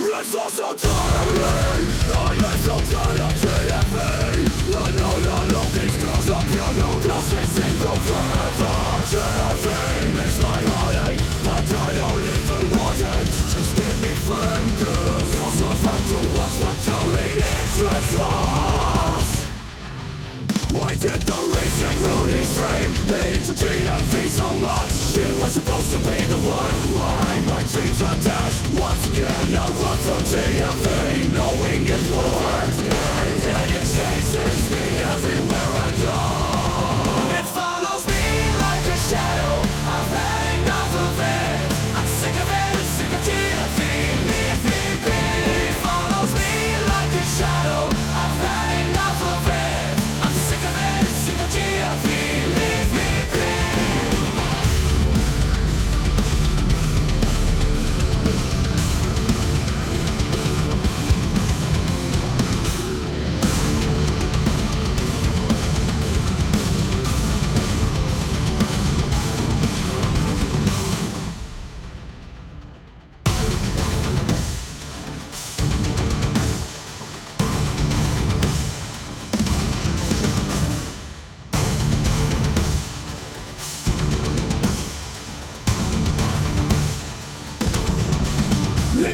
It's all so tiring. I am so tired of TFP. I know these girls up here know nothing single forever. TFP makes my heartache, but I don't even want it. Just give me flame, cause also fun to watch what totally interests. Why did the racing Rudy stream lead to TFP so much? It was supposed to be the one. Why my dreams are dashed? Once again I run from TFP, knowing it worked. And it chases me.